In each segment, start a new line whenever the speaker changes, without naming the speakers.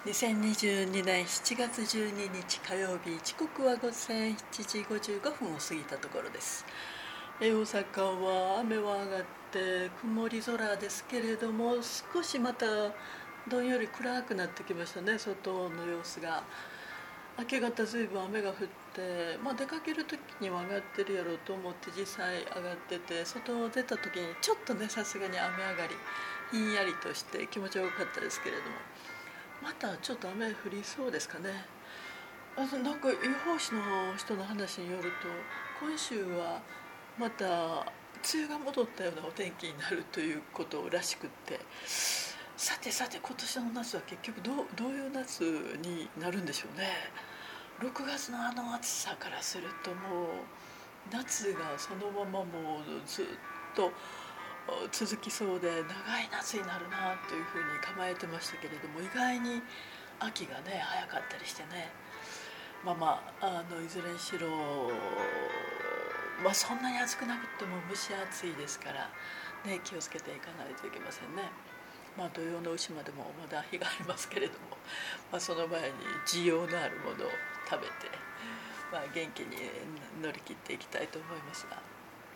2022年7月12日火曜日、時刻は午前7時55分を過ぎたところです。大阪は雨は上がって曇り空ですけれども、少しまたどんより暗くなってきましたね。外の様子が明け方ずいぶん雨が降って、出かける時には上がってるやろうと思って実際上がってて、外を出た時にちょっとね、さすがに雨上がりひんやりとして気持ちよかったですけれども、またちょっと雨降りそうですかね。なんか予報士の人の話によると、今週はまた梅雨が戻ったようなお天気になるということらしくって、さて今年の夏は結局どういう夏になるんでしょうね。6月のあの暑さからすると、もう夏がそのままもうずっと続きそうで、長い夏になるなというふうに構えてましたけれども、意外に秋がね早かったりしてね、いずれにしろ、そんなに暑くなくても蒸し暑いですから、ね、気をつけていかないといけませんね。土用の丑までもまだ日がありますけれども、その前に需要のあるものを食べて、元気に乗り切っていきたいと思いますが、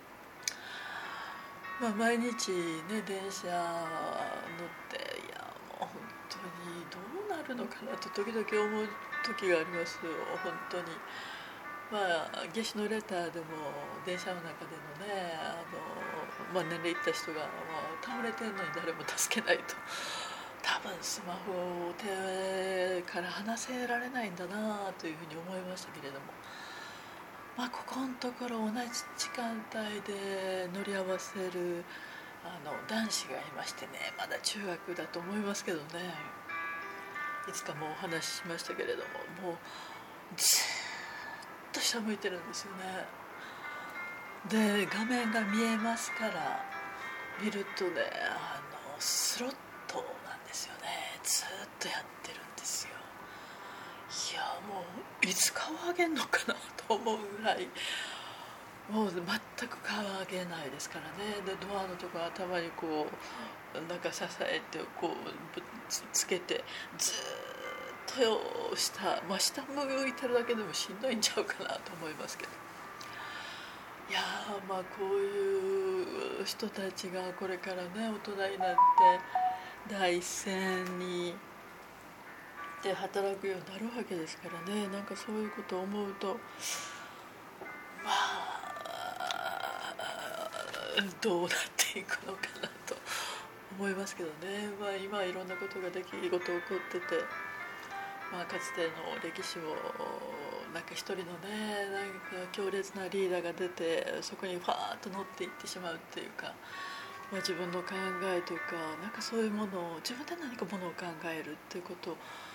毎日ね、電車乗って、いやもう本当にどうなるのかなと時々思う時がありますよ。本当に夏至のレターでも電車の中でのね、年齢いった人が、倒れてるのに誰も助けないと、多分スマホを手から離せられないんだなというふうに思いましたけれども、ここのところ同じ時間帯で乗り合わせる男子がいましてね、まだ中学だと思いますけどね、いつかもお話ししましたけれども、もうずっと下向いてるんですよね。で画面が見えますから、見るとね、スロットなんですよね。ずっとやってるんですよ。いやもういつ顔上げんのかなと思うぐらい、もう全く顔上げないですからね。でドアのとこ頭にこうなんか支えてこうぶつけて、ずっと下向いてるだけでもしんどいんちゃうかなと思いますけど、いやこういう人たちがこれからね、大人になって第一線にで働くようになるわけですからね。なんかそういうことを思うと、どうなっていくのかなと思いますけどね。今いろんなことが出来事起こってて、かつての歴史をなんか一人のね、なんか強烈なリーダーが出て、そこにファーッと乗っていってしまうっていうか、自分の考えとか、なんかそういうものを自分で何かものを考えるっていうこと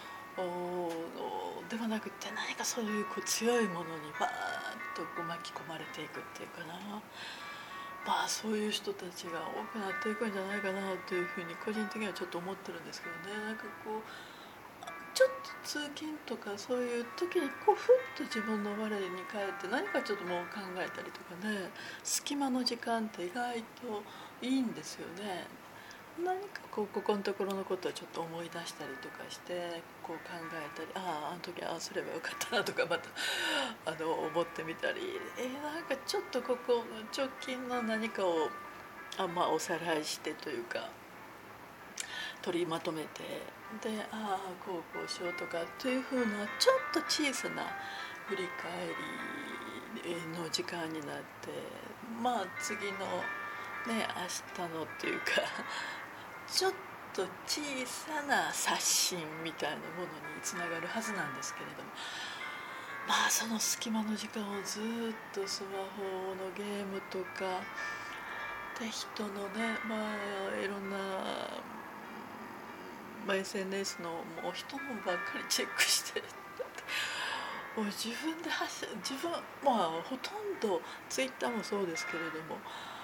ではなくて、何かそういう強いものにバーッと巻き込まれていくっていうかな、そういう人たちが多くなっていくんじゃないかなというふうに個人的にはちょっと思ってるんですけどね。なんかこうちょっと通勤とかそういう時にふっと自分の我に返って何かちょっともう考えたりとかね、隙間の時間って意外といいんですよね。何かここのところのことをちょっと思い出したりとかして、考えたり、あの時すればよかったなとか、また思ってみたり、なんかちょっとここ直近の何かをおさらいしてというか取りまとめて、でこうしようとかというふうなちょっと小さな振り返りの時間になって、次のね、明日のっていうかちょっと小さな刷新みたいなものにつながるはずなんですけれども、その隙間の時間をずっとスマホのゲームとかで、人のね、いろんな、SNS のもう人のばっかりチェックしてもう自分ほとんどツイッターもそうですけれども、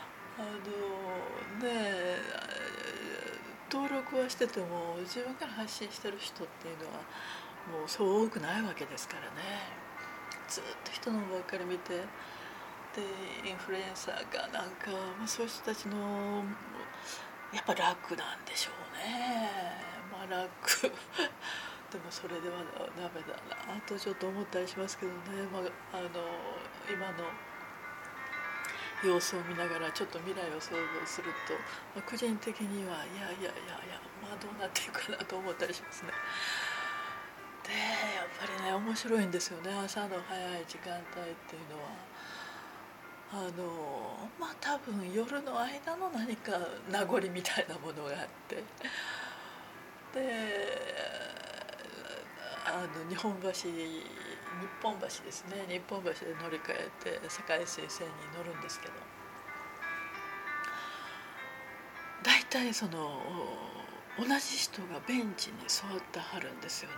登録はしてても自分から発信してる人っていうのはもうそう多くないわけですからね。ずっと人のばっかり見て、でインフルエンサーがなんか、そういう人たちのやっぱ楽なんでしょうね。楽でもそれではダメだなとちょっと思ったりしますけどね、今の様子を見ながらちょっと未来を想像すると、個人的にはいやどうなっていくかなと思ったりしますね。でやっぱりね面白いんですよね、朝の早い時間帯っていうのは。多分夜の間の何か名残みたいなものがあって、で日本橋ですね、日本橋で乗り換えて堺水線に乗るんですけど、大体その同じ人がベンチに座ってはるんですよね。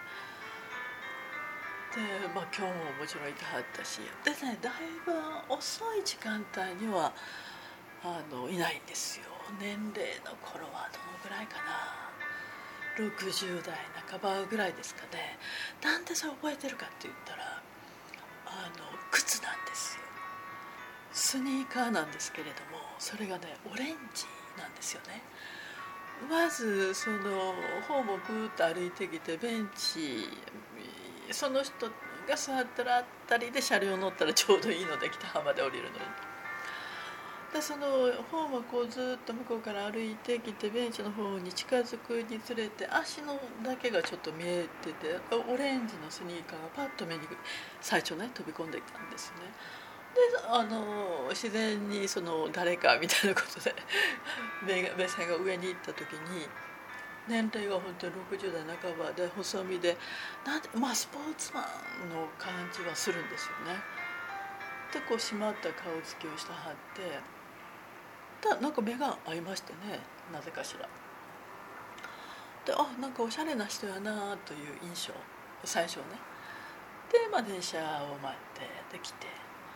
で今日ももちろんいてはったし、でねだいぶ遅い時間帯にはいないんですよ。年齢の頃はどのぐらいかな、60代半ばぐらいですかね。なんでそれ覚えてるかって言ったら靴なんですよ。スニーカーなんですけれども、それがねオレンジなんですよね。まずそのホームをぐーっと歩いてきて、ベンチその人が座ったらあたりで車両乗ったらちょうどいいので、北浜で降りるのに。でそのホームをこうずっと向こうから歩いてきて、ベンチの方に近づくにつれて足のだけがちょっと見えてて、オレンジのスニーカーがパッと目に最初ね飛び込んできたんですね。で自然にその誰かみたいなことで目線が上に行った時に、年齢が本当に60代半ばで細身で、スポーツマンの感じはするんですよね。でこう締まった顔つきをしてはって、なんか目が合いましてね、なぜかしら。でなんかおしゃれな人やなという印象、最初ね。で電車を待ってできて、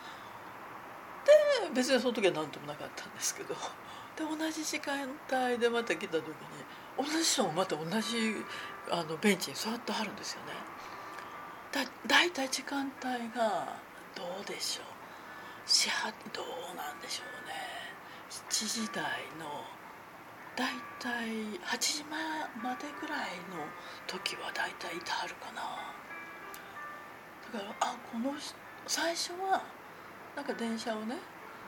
で別にその時は何ともなかったんですけど、で同じ時間帯でまた来た時に同じ人もまた同じベンチに座ってはるんですよね。だいたい時間帯がどうでしょう、どうなんでしょうね、7時台のだいたい8時前までぐらいの時はだいたいいてはるかな。だからこの人最初はなんか電車をね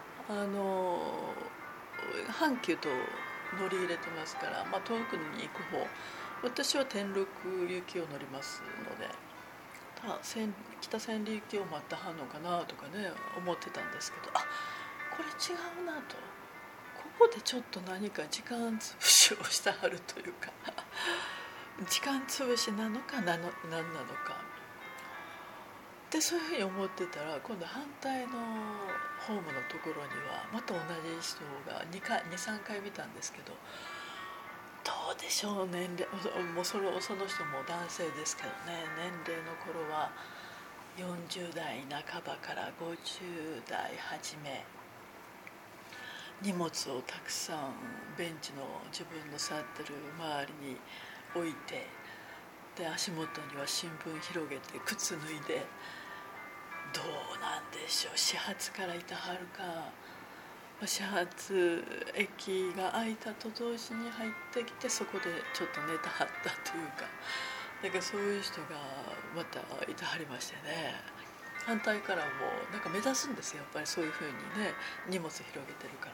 阪急と乗り入れてますから、遠くに行く方、私は天禄行きを乗りますので、北千里行きを待ってはんのかなとかね思ってたんですけど、これ違うなと、ここでちょっと何か時間潰しをしてはるというか時間潰しなのか何なのかで、そういうふうに思ってたら、今度反対のホームのところにはまた同じ人が23回見たんですけど、どうでしょう、年齢もうその人も男性ですけどね、年齢の頃は40代半ばから50代初め、荷物をたくさんベンチの自分の座ってる周りに置いて、で足元には新聞広げて靴脱いで、どうなんでしょう、始発からいたはるか、始発駅が開いたと同時に入ってきて、そこでちょっと寝たはったというか、なんかそういう人がまたいてはりましてね、反対からもなんか目立つんですよ、やっぱりそういうふうにね荷物広げてるから。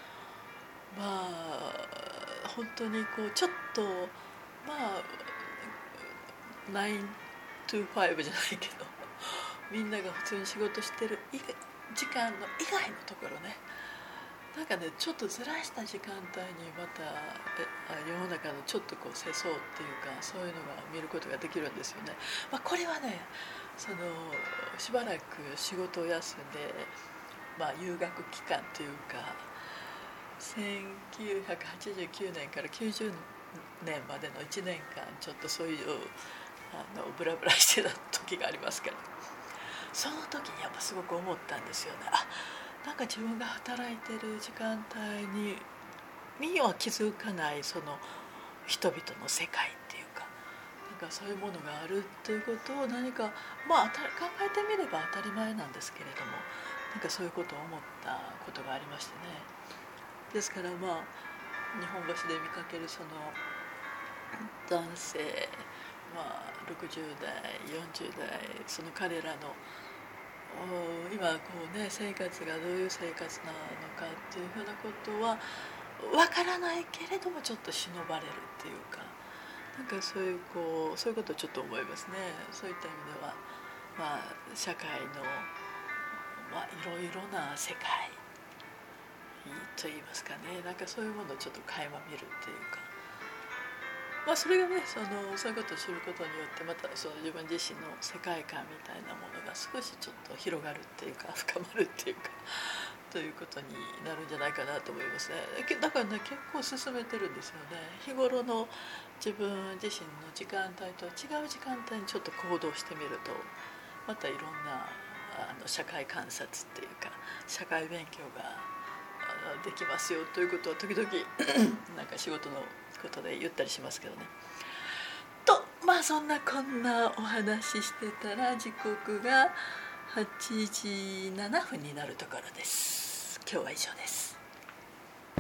本当にこうちょっと9 to 5じゃないけどみんなが普通に仕事してる時間の以外のところね、なんかねちょっとずらした時間帯にまた世の中のちょっとこう世相っていうか、そういうのが見ることができるんですよね。これはねしばらく仕事を休んで、留学期間というか1989年から90年までの1年間ちょっとそういうブラブラしてた時がありますから、その時にやっぱすごく思ったんですよね。なんか自分が働いてる時間帯には気づかないその人々の世界っていうか、なんかそういうものがあるっていうことを何か考えてみれば当たり前なんですけれども、なんかそういうことを思ったことがありましてね。ですから日本橋で見かけるその男性、 60代40代その彼らの今こうね生活がどういう生活なのかっていうふうなことはわからないけれどもちょっと忍ばれるっていうか、なんかそういうことをちょっと思いますね。そういった意味では、社会の、いろいろな世界といいますかね、なんかそういうものをちょっと垣間見るっていうか、それがねそういうことを知ることによってまたその自分自身の世界観みたいなものが少しちょっと広がるっていうか深まるっていうかということになるんじゃないかなと思いますね。だからね結構進めてるんですよね。日頃の自分自身の時間帯と違う時間帯にちょっと行動してみるとまたいろんな社会観察っていうか社会勉強ができますよということを時々なんか仕事のことで言ったりしますけどね。とそんなこんなお話ししてたら時刻が8時7分になるところです。今日は以上です。